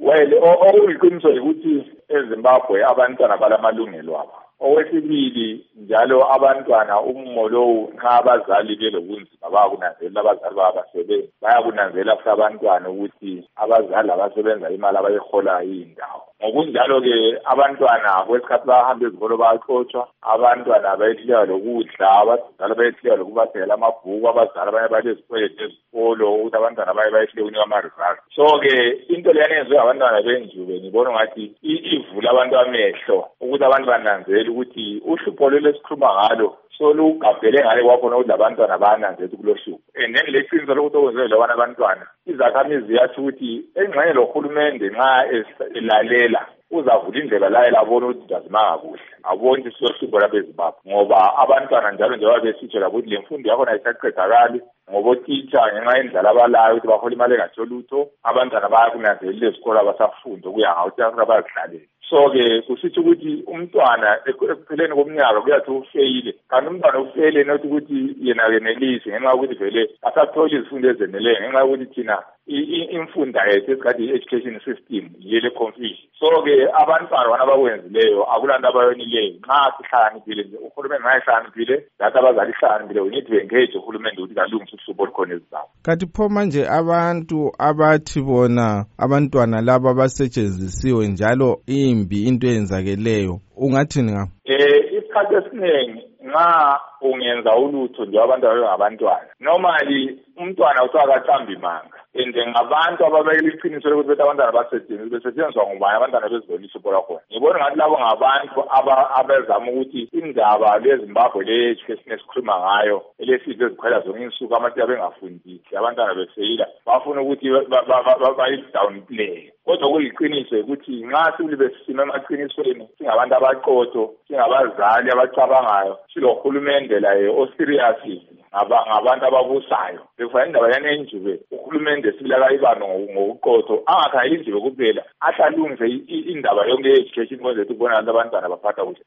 Well, okuyiqiniso ukuthi eZimbabwe abantwana balamalungelo abo. Okwesibili njalo abantwana umumo lowu nxa abazali belobunzima bayakunanzelela abazali babasebenzi bayakunanzelela futhi abantwana ukuthi abazali abasebenza imali abayiholayo iyindawo. Ngokunjalo-ke abantwana kwesikhathi bahamba ezikolo bayaxotshwa, abantwana bayehluleka lokudla, abazali bayehluleka lokubathengela amabhuku, abazali abanye balezikweleti ezikolo ukuthi abantwana bayehluleka ukunika ama-results. So-ke into leyana yenziwe abantwana benjube ngibona ngathi ivula abantu amehlo ukuthi abantu bananzele ukuthi uhlupho lolu esikhuluma ngalo solugabhele ngale kwakhona ukuthi labantwana bayananzela kulo hlupho. And then leqiniso lokuthi okwenziwe labana abantwana izakhamizi yathi ukuthi engxenye lohulumende nxa elalela uzavula indlela la elabona ukuthi ndazimanga kuhle abona ukuthi silohlupho lapha eZimbabwe ngoba abantwana njalo njengoba besitsho labo ukuthi le mfundo yakhona ayisaqedakali ngoba otitsha ngenxa yendlala abalayo ukuthi bahola imali engasolutho abantwana bayakunanzelela ezikolo abasafunda ukuya ngawuthi bayazidlalela. So-ke kusitsho ukuthi umntwana ekupheleni komnyaka kuyathi ufeyile kanti umntwana ufeyile nothi ukuthi yena kenelisi ngenxa yokuthi vele asatholi izifundo ezeneleyo ngenxa yokuthi thina imfunda yethu esikhathi i-education system yile confusion. So-ke abantwana bona abakwenzileyo akulanto abayonileyo nxa sihlakaniphile nje uhulumende nxa ehlakaniphile lathi abazali ihlakaniphile we need to engage uhulumende ukuthi kalungise uhlupho olukhona eZimbabwe. Kanti pho manje abantu abathi bona abantwana laba basetshenzisiwe njalo imbi into eyenzakeleyo ungathini ngabo? Isikhathi esiningi nxa ungenza ulutho nje abantu abangabantwana normally umntwana usakaqamba imanga and ngabantu ababekela iqiniso lokuthi bethi abantwana besetshenziswa ngubani abantwana bezibona ihlupho lakhona. Ngibona ngathi labo ngabantu abezama ukuthi indaba leZimbabwe le-education esikhuluma ngayo elesizwe ezikhwela zonke insuku amatiya bengafundisi abantwana befeyila bafuna ukuthi bayi-downplay. Kodwa kuyiqiniso ukuthi nxa sibili besima emaqinisweni singabantu abaqotho singabazali abacabangayo silohulumende laye o-serious ngabantu ababusayo bekufanele indaba yana enjube uhulumende sibilaka ibano ngokuqotho angakhangela injube kuphela ahlalungise indaba yonke ye-education kwenze ukuthi kubona abantu abantwana baphatha kuhle.